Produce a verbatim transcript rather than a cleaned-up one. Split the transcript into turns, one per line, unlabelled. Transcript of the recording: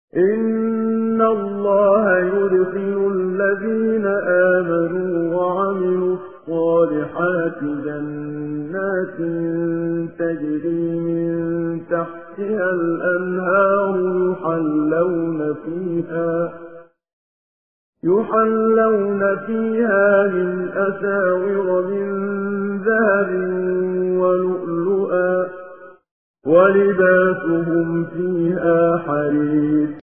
إِنَّ اللَّهَ يُدْخِلُ الَّذِينَ آمَنُوا وَعَمِلُوا الصَّالِحَاتِ جَنَّاتٍ تَجْرِي مِن تَحْتِهَا الْأَنْهَارُ يُحَلَّوْنَ فِيهَا يُحَلَّوْنَ فِيهَا مِنْ أَسَاوِرَ مِن ذَهَبٍ وَلُؤْلُؤًا ۖ وَلِبَاسُهُمْ فِيهَا حَرِيرٌ